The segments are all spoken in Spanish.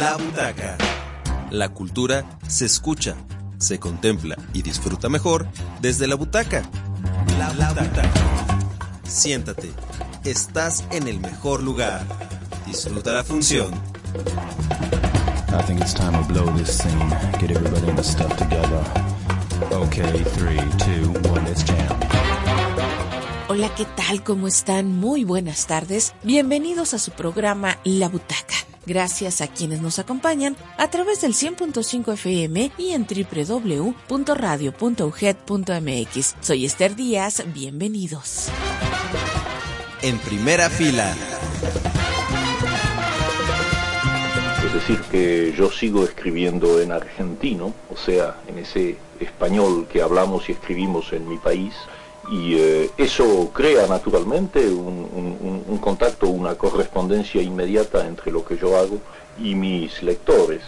La Butaca. La cultura se escucha, se contempla y disfruta mejor desde la butaca. La Butaca. Siéntate, estás en el mejor lugar. Disfruta la función. I think it's time to blow this scene. Get everybody in the stuff together. Okay, 3, 2, 1, let's jam. Hola, ¿qué tal? ¿Cómo están? Muy buenas tardes. Bienvenidos a su programa La Butaca. Gracias a quienes nos acompañan a través del 100.5 FM y en www.radio.uged.mx. Soy Esther Díaz, bienvenidos. En primera fila. Es decir, que yo sigo escribiendo en argentino, o sea, en ese español que hablamos y escribimos en mi país, y eso crea naturalmente un contacto, una correspondencia inmediata entre lo que yo hago y mis lectores.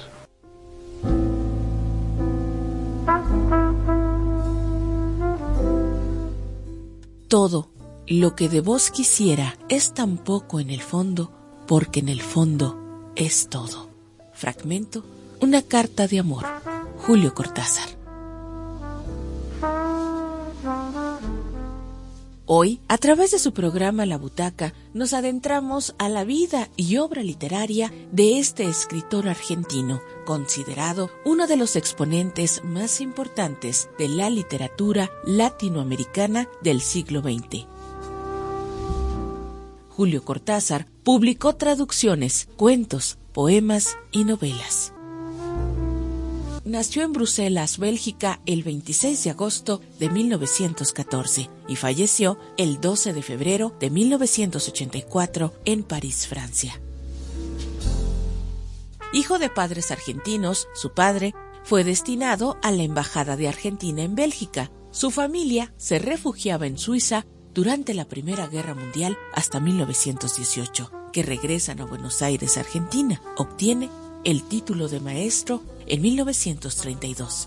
Todo lo que de vos quisiera es tan poco en el fondo, porque en el fondo es todo. Fragmento, una carta de amor. Julio Cortázar. Hoy, a través de su programa La Butaca, nos adentramos a la vida y obra literaria de este escritor argentino, considerado uno de los exponentes más importantes de la literatura latinoamericana del siglo XX. Julio Cortázar publicó traducciones, cuentos, poemas y novelas. Nació en Bruselas, Bélgica, el 26 de agosto de 1914 y falleció el 12 de febrero de 1984 en París, Francia. Hijo de padres argentinos, su padre fue destinado a la Embajada de Argentina en Bélgica. Su familia se refugiaba en Suiza durante la Primera Guerra Mundial hasta 1918, que regresan a Buenos Aires, Argentina. Obtiene el título de maestro en 1932.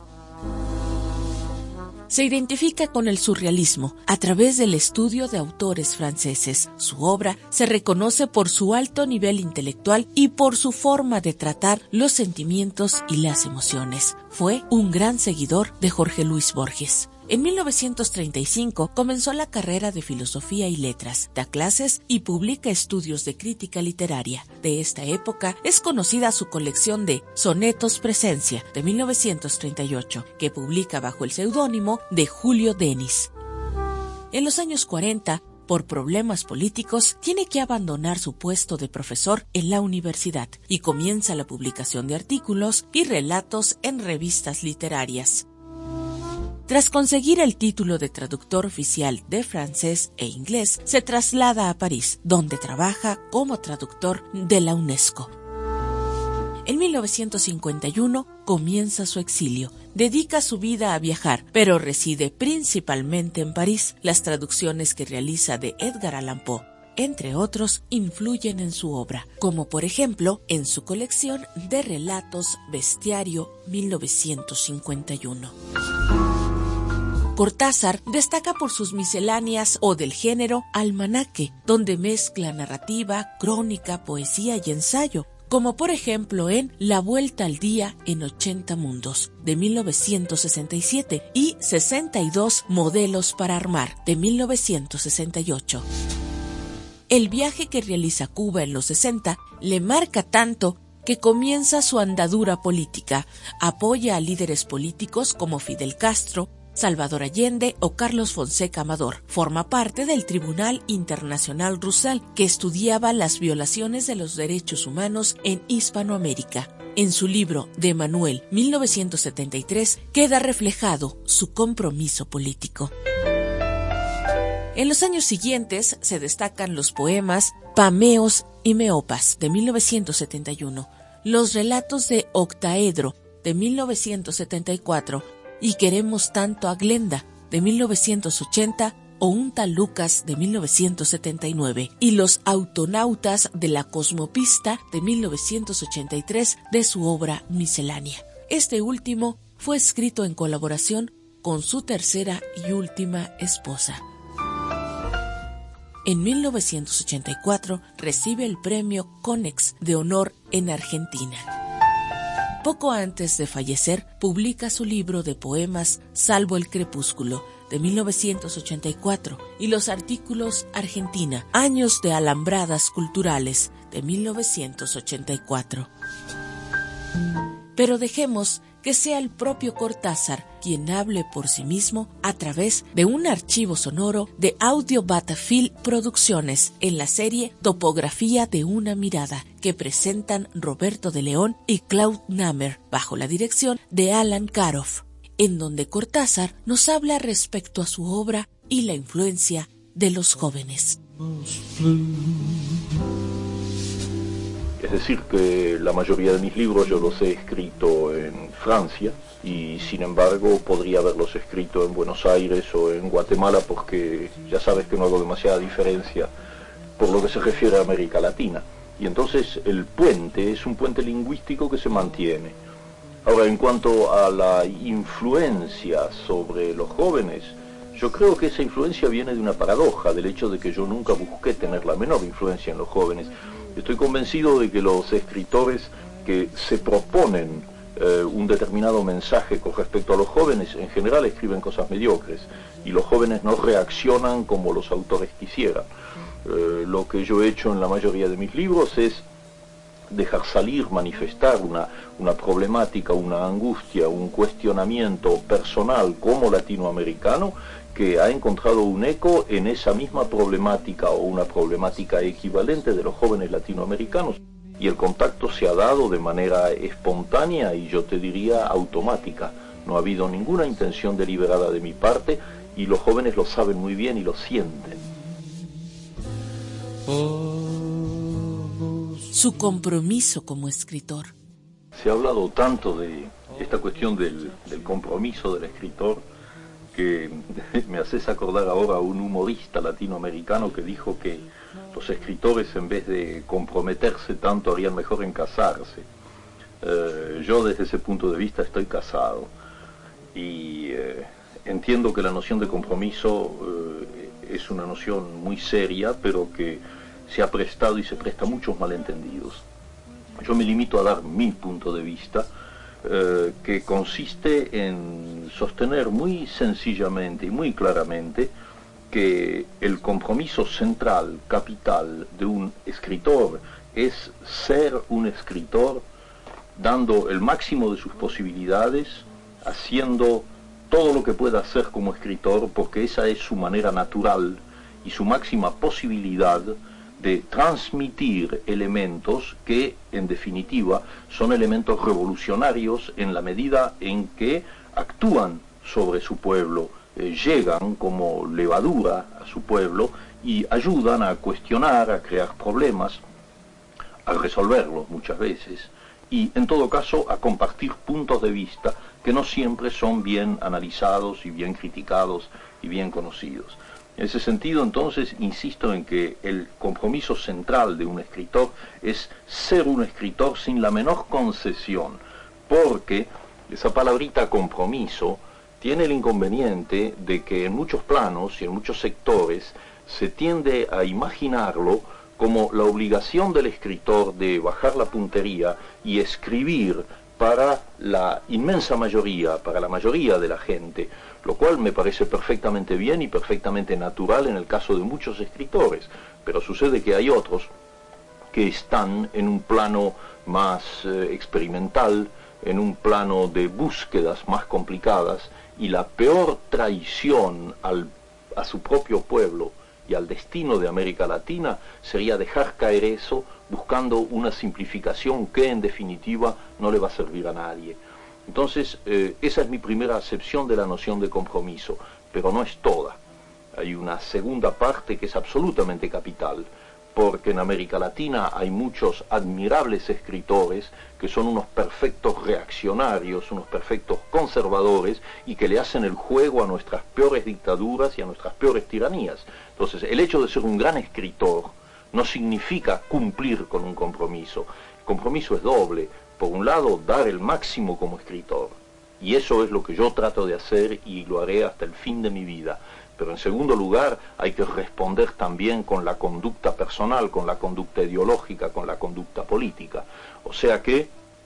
Se identifica con el surrealismo a través del estudio de autores franceses. Su obra se reconoce por su alto nivel intelectual y por su forma de tratar los sentimientos y las emociones. Fue un gran seguidor de Jorge Luis Borges. En 1935 comenzó la carrera de Filosofía y Letras, da clases y publica estudios de crítica literaria. De esta época es conocida su colección de Sonetos Presencia de 1938, que publica bajo el seudónimo de Julio Denis. En los años 40, por problemas políticos, tiene que abandonar su puesto de profesor en la universidad y comienza la publicación de artículos y relatos en revistas literarias. Tras conseguir el título de traductor oficial de francés e inglés, se traslada a París, donde trabaja como traductor de la UNESCO. En 1951 comienza su exilio. Dedica su vida a viajar, pero reside principalmente en París. Las traducciones que realiza de Edgar Allan Poe, entre otros, influyen en su obra, como por ejemplo en su colección de relatos Bestiario 1951. Cortázar destaca por sus misceláneas o del género almanaque, donde mezcla narrativa, crónica, poesía y ensayo, como por ejemplo en La Vuelta al Día en 80 Mundos, de 1967, y 62 Modelos para Armar, de 1968. El viaje que realiza a Cuba en los 60 le marca tanto que comienza su andadura política. Apoya a líderes políticos como Fidel Castro, Salvador Allende o Carlos Fonseca Amador. Forma parte del Tribunal Internacional Rusal, que estudiaba las violaciones de los derechos humanos en Hispanoamérica. En su libro De Manuel, 1973, queda reflejado su compromiso político. En los años siguientes se destacan los poemas Pameos y Meopas, de 1971, los relatos de Octaedro, de 1974, y Queremos tanto a Glenda, de 1980, o Un tal Lucas, de 1979, y Los autonautas de la cosmopista, de 1983, de su obra miscelánea. Este último fue escrito en colaboración con su tercera y última esposa. En 1984 recibe el premio Konex de honor en Argentina. Poco antes de fallecer, publica su libro de poemas Salvo el crepúsculo, de 1984, y los artículos Argentina, Años de Alambradas Culturales, de 1984. Pero dejemos que sea el propio Cortázar quien hable por sí mismo a través de un archivo sonoro de Audio Batafil Producciones en la serie Topografía de una mirada, que presentan Roberto de León y Claude Namer bajo la dirección de Alan Karoff, en donde Cortázar nos habla respecto a su obra y la influencia de los jóvenes. Es decir, que la mayoría de mis libros yo los he escrito en Francia y sin embargo podría haberlos escrito en Buenos Aires o en Guatemala, porque ya sabes que no hago demasiada diferencia por lo que se refiere a América Latina. Y entonces el puente es un puente lingüístico que se mantiene. Ahora, en cuanto a la influencia sobre los jóvenes, yo creo que esa influencia viene de una paradoja, del hecho de que yo nunca busqué tener la menor influencia en los jóvenes. Estoy convencido de que los escritores que se proponen un determinado mensaje con respecto a los jóvenes, en general escriben cosas mediocres, y los jóvenes no reaccionan como los autores quisieran. Lo que yo he hecho en la mayoría de mis libros es dejar salir, manifestar una problemática, una angustia, un cuestionamiento personal como latinoamericano, que ha encontrado un eco en esa misma problemática o una problemática equivalente de los jóvenes latinoamericanos, y el contacto se ha dado de manera espontánea y yo te diría automática. No ha habido ninguna intención deliberada de mi parte y los jóvenes lo saben muy bien y lo sienten. Su compromiso como escritor. Se ha hablado tanto de esta cuestión del compromiso del escritor, que me haces acordar ahora a un humorista latinoamericano que dijo que los escritores, en vez de comprometerse tanto, harían mejor en casarse. Yo desde ese punto de vista estoy casado y entiendo que la noción de compromiso es una noción muy seria, pero que se ha prestado y se presta a muchos malentendidos. Yo me limito a dar mi punto de vista, que consiste en sostener muy sencillamente y muy claramente que el compromiso central, capital de un escritor es ser un escritor dando el máximo de sus posibilidades, haciendo todo lo que pueda hacer como escritor, porque esa es su manera natural y su máxima posibilidad de transmitir elementos que, en definitiva, son elementos revolucionarios en la medida en que actúan sobre su pueblo, llegan como levadura a su pueblo y ayudan a cuestionar, a crear problemas, a resolverlos muchas veces, y en todo caso a compartir puntos de vista que no siempre son bien analizados y bien criticados y bien conocidos. En ese sentido, entonces, insisto en que el compromiso central de un escritor es ser un escritor sin la menor concesión, porque esa palabrita compromiso tiene el inconveniente de que en muchos planos y en muchos sectores se tiende a imaginarlo como la obligación del escritor de bajar la puntería y escribir para la inmensa mayoría, para la mayoría de la gente, lo cual me parece perfectamente bien y perfectamente natural en el caso de muchos escritores, pero sucede que hay otros que están en un plano más experimental, en un plano de búsquedas más complicadas, y la peor traición a su propio pueblo y al destino de América Latina sería dejar caer eso buscando una simplificación que en definitiva no le va a servir a nadie. Entonces, esa es mi primera acepción de la noción de compromiso, pero no es toda. Hay una segunda parte que es absolutamente capital, porque en América Latina hay muchos admirables escritores que son unos perfectos reaccionarios, unos perfectos conservadores, y que le hacen el juego a nuestras peores dictaduras y a nuestras peores tiranías. Entonces, el hecho de ser un gran escritor no significa cumplir con un compromiso. El compromiso es doble. Por un lado, dar el máximo como escritor, y eso es lo que yo trato de hacer y lo haré hasta el fin de mi vida. Pero en segundo lugar, hay que responder también con la conducta personal, con la conducta ideológica, con la conducta política. O sea que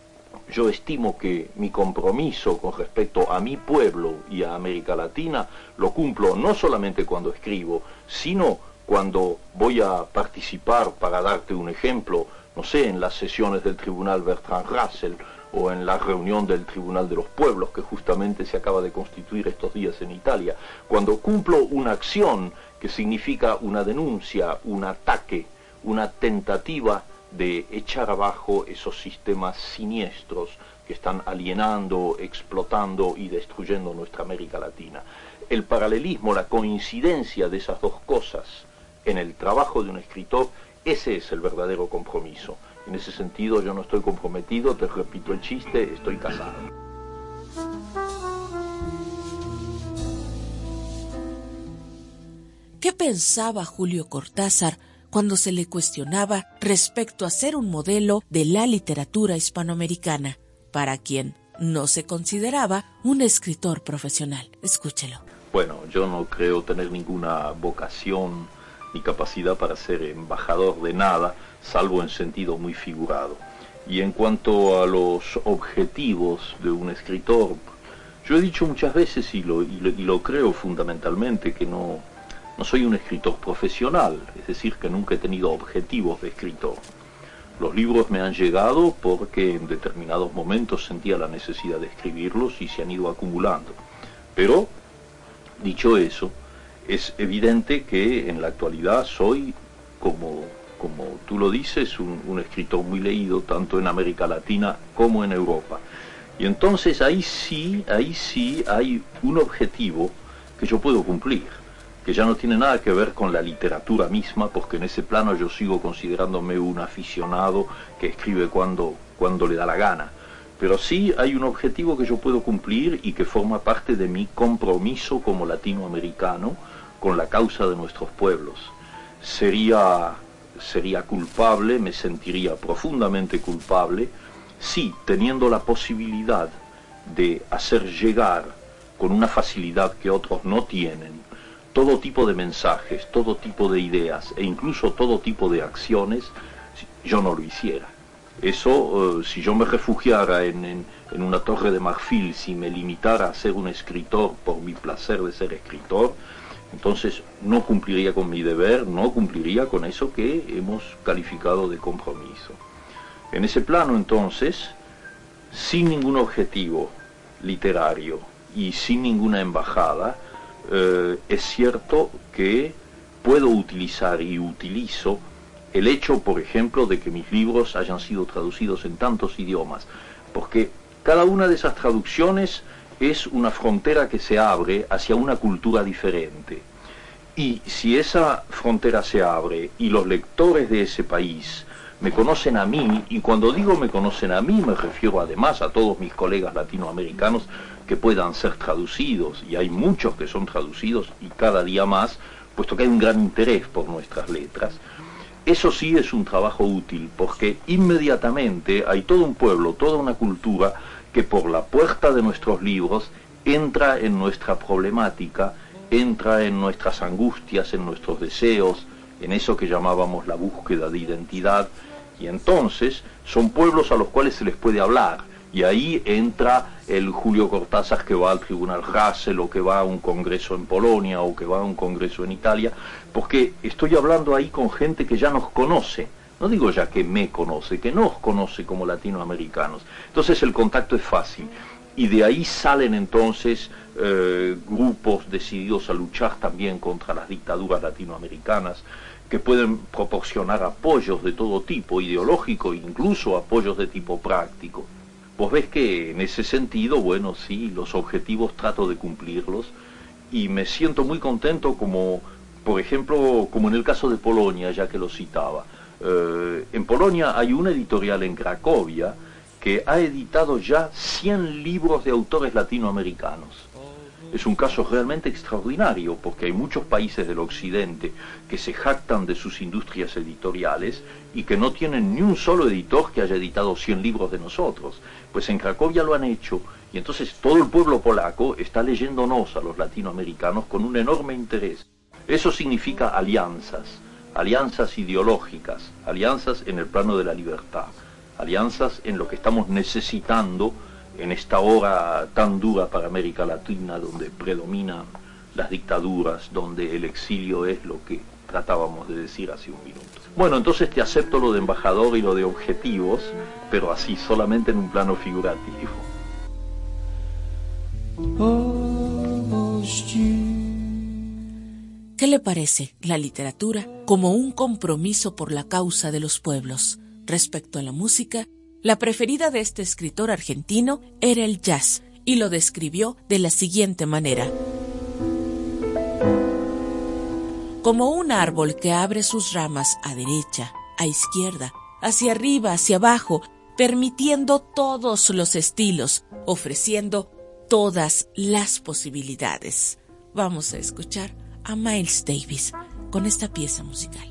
yo estimo que mi compromiso con respecto a mi pueblo y a América Latina lo cumplo no solamente cuando escribo, sino cuando voy a participar, para darte un ejemplo, no sé, en las sesiones del Tribunal Bertrand Russell o en la reunión del Tribunal de los Pueblos que justamente se acaba de constituir estos días en Italia, cuando cumplo una acción que significa una denuncia, un ataque, una tentativa de echar abajo esos sistemas siniestros que están alienando, explotando y destruyendo nuestra América Latina. El paralelismo, la coincidencia de esas dos cosas en el trabajo de un escritor, ese es el verdadero compromiso. En ese sentido yo no estoy comprometido, te repito el chiste, estoy casado. ¿Qué pensaba Julio Cortázar cuando se le cuestionaba respecto a ser un modelo de la literatura hispanoamericana, para quien no se consideraba un escritor profesional? Escúchelo. Bueno, yo no creo tener ninguna vocación ni capacidad para ser embajador de nada, salvo en sentido muy figurado. Y en cuanto a los objetivos de un escritor, yo he dicho muchas veces y lo creo fundamentalmente que no soy un escritor profesional, es decir, que nunca he tenido objetivos de escritor. Los libros me han llegado porque en determinados momentos sentía la necesidad de escribirlos y se han ido acumulando. Pero, dicho eso, es evidente que en la actualidad soy, como tú lo dices, un escritor muy leído, tanto en América Latina como en Europa. Y entonces ahí sí hay un objetivo que yo puedo cumplir, que ya no tiene nada que ver con la literatura misma, porque en ese plano yo sigo considerándome un aficionado que escribe cuando le da la gana. Pero sí hay un objetivo que yo puedo cumplir y que forma parte de mi compromiso como latinoamericano con la causa de nuestros pueblos. Sería culpable, me sentiría profundamente culpable, si teniendo la posibilidad de hacer llegar con una facilidad que otros no tienen, todo tipo de mensajes, todo tipo de ideas e incluso todo tipo de acciones, yo no lo hiciera. Eso, si yo me refugiara en una torre de marfil, si me limitara a ser un escritor por mi placer de ser escritor, entonces no cumpliría con mi deber, no cumpliría con eso que hemos calificado de compromiso. En ese plano, entonces, sin ningún objetivo literario y sin ninguna embajada, es cierto que puedo utilizar y utilizo el hecho, por ejemplo, de que mis libros hayan sido traducidos en tantos idiomas, porque cada una de esas traducciones es una frontera que se abre hacia una cultura diferente. Y si esa frontera se abre y los lectores de ese país me conocen a mí, y cuando digo me conocen a mí me refiero además a todos mis colegas latinoamericanos que puedan ser traducidos, y hay muchos que son traducidos y cada día más, puesto que hay un gran interés por nuestras letras. Eso sí es un trabajo útil, porque inmediatamente hay todo un pueblo, toda una cultura que por la puerta de nuestros libros entra en nuestra problemática, entra en nuestras angustias, en nuestros deseos, en eso que llamábamos la búsqueda de identidad, y entonces son pueblos a los cuales se les puede hablar, y ahí entra el Julio Cortázar que va al Tribunal Russell, o que va a un congreso en Polonia, o que va a un congreso en Italia, porque estoy hablando ahí con gente que ya nos conoce, no digo ya que me conoce, que nos conoce como latinoamericanos. Entonces el contacto es fácil, y de ahí salen entonces grupos decididos a luchar también contra las dictaduras latinoamericanas, que pueden proporcionar apoyos de todo tipo, ideológico, incluso apoyos de tipo práctico. Vos ves que en ese sentido, bueno, sí, los objetivos trato de cumplirlos, y me siento muy contento como, por ejemplo, como en el caso de Polonia, ya que lo citaba. En Polonia hay una editorial en Cracovia que ha editado ya 100 libros de autores latinoamericanos. Es un caso realmente extraordinario, porque hay muchos países del occidente que se jactan de sus industrias editoriales y que no tienen ni un solo editor que haya editado 100 libros de nosotros. Pues en Cracovia lo han hecho, y entonces todo el pueblo polaco está leyéndonos a los latinoamericanos con un enorme interés. Eso significa alianzas, alianzas ideológicas, alianzas en el plano de la libertad, alianzas en lo que estamos necesitando en esta hora tan dura para América Latina, donde predominan las dictaduras, donde el exilio es lo que tratábamos de decir hace un minuto. Bueno, entonces te acepto lo de embajador y lo de objetivos, pero así, solamente en un plano figurativo. ¿Qué le parece la literatura como un compromiso por la causa de los pueblos? Respecto a la música, la preferida de este escritor argentino era el jazz, y lo describió de la siguiente manera: como un árbol que abre sus ramas a derecha, a izquierda, hacia arriba, hacia abajo, permitiendo todos los estilos, ofreciendo todas las posibilidades. Vamos a escuchar a Miles Davis con esta pieza musical.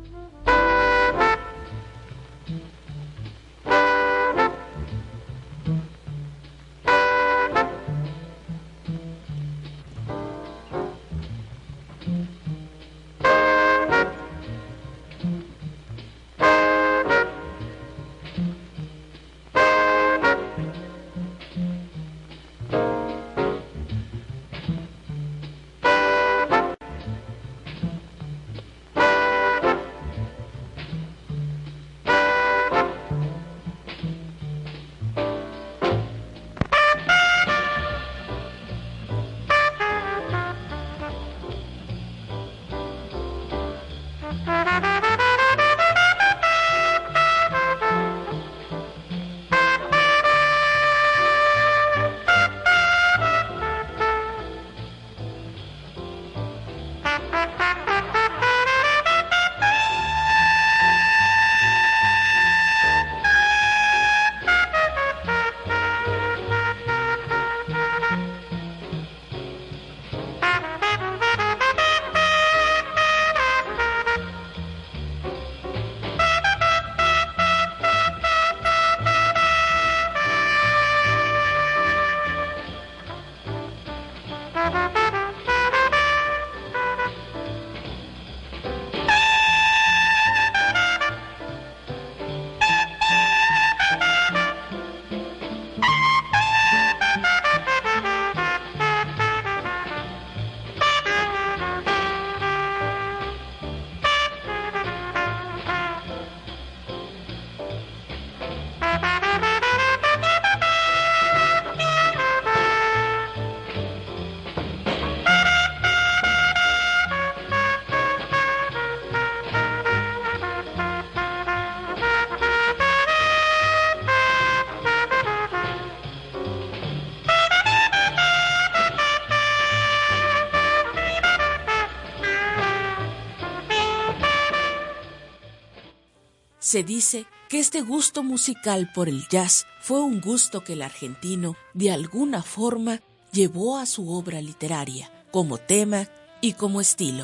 Se dice que este gusto musical por el jazz fue un gusto que el argentino, de alguna forma, llevó a su obra literaria, como tema y como estilo.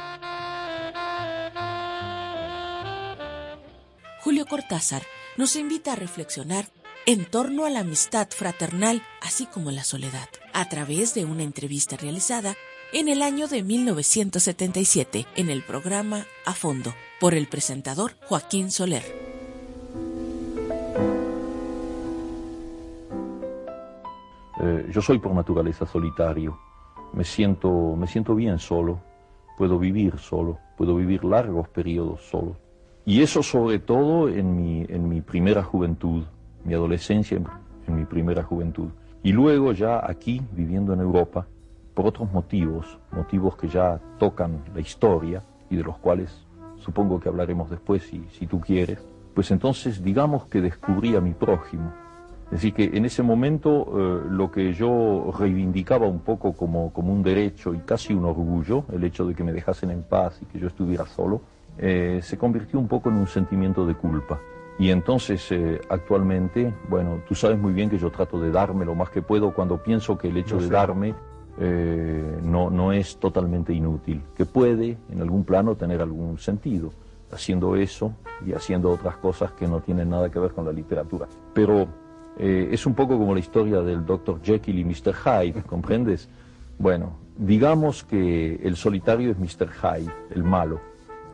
Julio Cortázar nos invita a reflexionar en torno a la amistad fraternal, así como la soledad, a través de una entrevista realizada en el año de 1977 en el programa A Fondo, por el presentador Joaquín Soler. Yo soy por naturaleza solitario, me siento bien solo, puedo vivir largos periodos solo. Y eso sobre todo en mi primera juventud, mi adolescencia en mi primera juventud. Y luego ya aquí, viviendo en Europa, por otros motivos que ya tocan la historia y de los cuales supongo que hablaremos después si tú quieres, pues entonces digamos que descubrí a mi prójimo. Es decir, que en ese momento lo que yo reivindicaba un poco como un derecho y casi un orgullo, el hecho de que me dejasen en paz y que yo estuviera solo, se convirtió un poco en un sentimiento de culpa. Y entonces actualmente, bueno, tú sabes muy bien que yo trato de darme lo más que puedo cuando pienso que el hecho de darme no es totalmente inútil, que puede en algún plano tener algún sentido, haciendo eso y haciendo otras cosas que no tienen nada que ver con la literatura. Pero es un poco como la historia del Dr. Jekyll y Mr. Hyde, ¿comprendes? Bueno, digamos que el solitario es Mr. Hyde, el malo,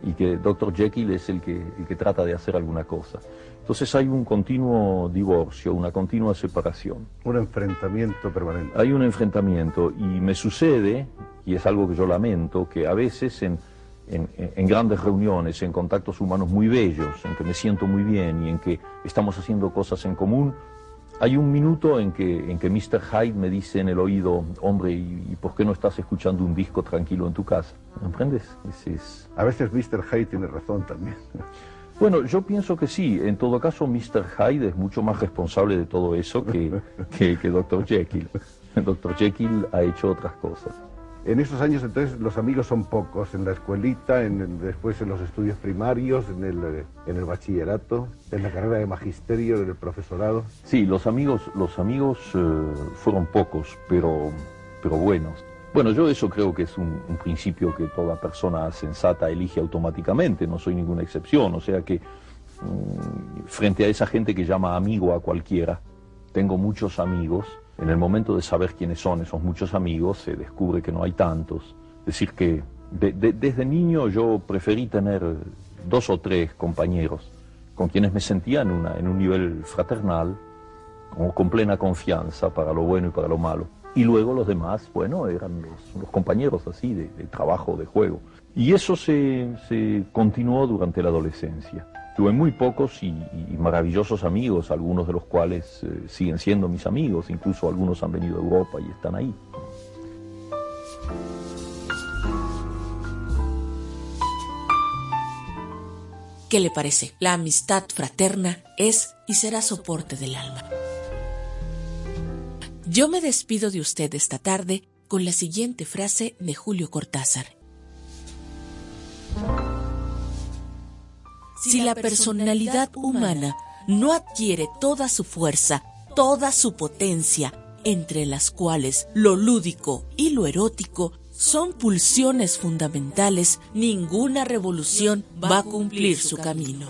y que Dr. Jekyll es el que trata de hacer alguna cosa. Entonces hay un continuo divorcio, una continua separación. Un enfrentamiento permanente. Hay un enfrentamiento y me sucede, y es algo que yo lamento, que a veces en grandes reuniones, en contactos humanos muy bellos, en que me siento muy bien y en que estamos haciendo cosas en común, hay un minuto en que Mr. Hyde me dice en el oído, hombre, ¿y por qué no estás escuchando un disco tranquilo en tu casa? ¿Me comprendes? A veces Mr. Hyde tiene razón también. Bueno, yo pienso que sí. En todo caso, Mr. Hyde es mucho más responsable de todo eso que Dr. Jekyll. Dr. Jekyll ha hecho otras cosas. En esos años entonces los amigos son pocos, en la escuelita, después en los estudios primarios, en el bachillerato, en la carrera de magisterio, en el profesorado. Sí, los amigos fueron pocos, pero buenos. Bueno, yo eso creo que es un principio que toda persona sensata elige automáticamente, no soy ninguna excepción, o sea que frente a esa gente que llama amigo a cualquiera, tengo muchos amigos. En el momento de saber quiénes son esos muchos amigos, se descubre que no hay tantos. Es decir, que desde niño yo preferí tener 2 o 3 compañeros con quienes me sentía en un nivel fraternal, con plena confianza para lo bueno y para lo malo. Y luego los demás, bueno, eran los compañeros así de trabajo, de juego. Y eso se continuó durante la adolescencia. Tuve muy pocos y maravillosos amigos, algunos de los cuales siguen siendo mis amigos, incluso algunos han venido a Europa y están ahí. ¿Qué le parece? La amistad fraterna es y será soporte del alma. Yo me despido de usted esta tarde con la siguiente frase de Julio Cortázar. Si la personalidad humana no adquiere toda su fuerza, toda su potencia, entre las cuales lo lúdico y lo erótico son pulsiones fundamentales, ninguna revolución va a cumplir su camino.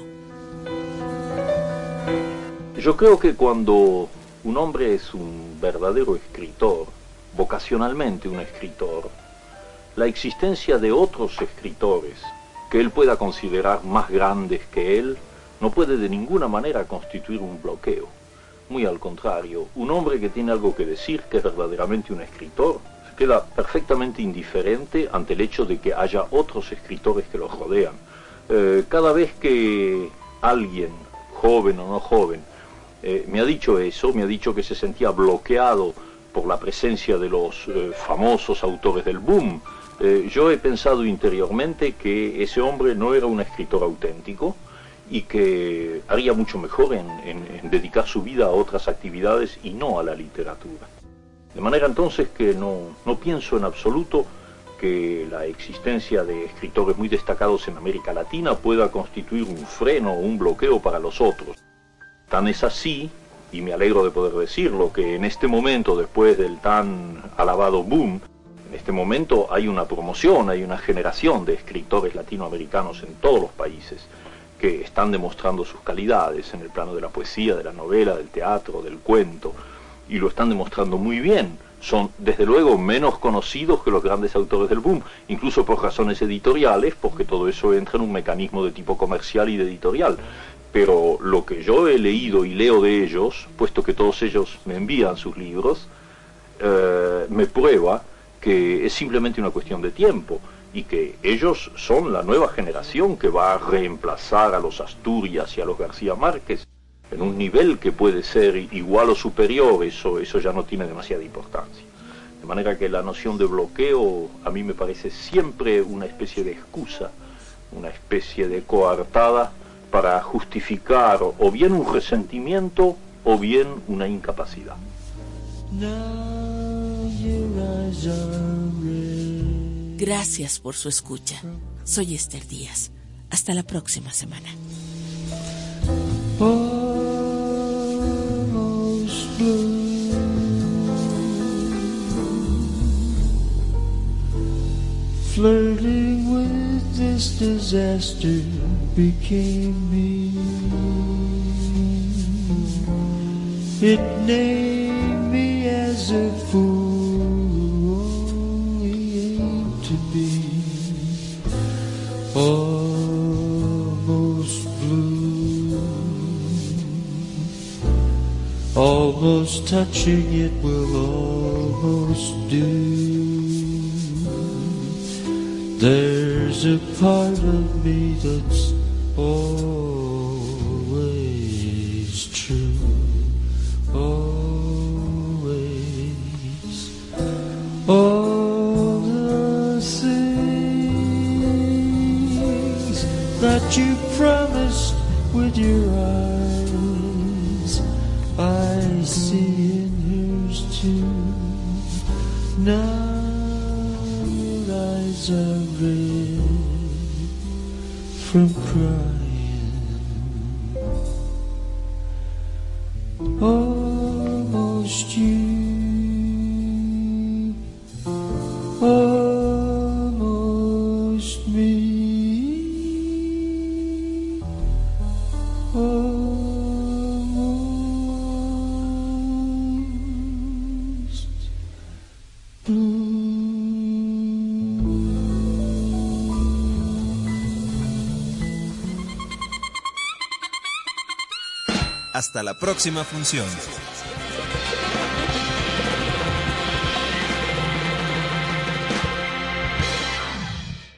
Yo creo que cuando un hombre es un verdadero escritor, vocacionalmente un escritor, la existencia de otros escritores que él pueda considerar más grandes que él, no puede de ninguna manera constituir un bloqueo. Muy al contrario, un hombre que tiene algo que decir, que es verdaderamente un escritor, se queda perfectamente indiferente ante el hecho de que haya otros escritores que lo rodean. Cada vez que alguien, joven o no joven, me ha dicho eso, me ha dicho que se sentía bloqueado por la presencia de los famosos autores del boom, yo he pensado interiormente que ese hombre no era un escritor auténtico y que haría mucho mejor en dedicar su vida a otras actividades y no a la literatura. De manera entonces que no pienso en absoluto que la existencia de escritores muy destacados en América Latina pueda constituir un freno o un bloqueo para los otros. Tan es así, y me alegro de poder decirlo, que en este momento, después del tan alabado boom, en este momento hay una promoción, hay una generación de escritores latinoamericanos en todos los países que están demostrando sus calidades en el plano de la poesía, de la novela, del teatro, del cuento, y lo están demostrando muy bien. Son, desde luego, menos conocidos que los grandes autores del boom, incluso por razones editoriales, porque todo eso entra en un mecanismo de tipo comercial y de editorial. Pero lo que yo he leído y leo de ellos, puesto que todos ellos me envían sus libros, me prueba que es simplemente una cuestión de tiempo y que ellos son la nueva generación que va a reemplazar a los Asturias y a los García Márquez en un nivel que puede ser igual o superior. Eso ya no tiene demasiada importancia. De manera que la noción de bloqueo a mí me parece siempre una especie de excusa, una especie de coartada para justificar o bien un resentimiento o bien una incapacidad. Gracias por su escucha. Soy Esther Díaz. Hasta la próxima semana. Flirting with this disaster became me. It named me as a fool only aimed to be. Oh, Almost touching it will almost do. There's a part of me that's always true. Always. All the things that you promised with your eyes, I see in hers too. Now your eyes are red from crying. Almost you. Almost me. Almost blue. Hasta la próxima función.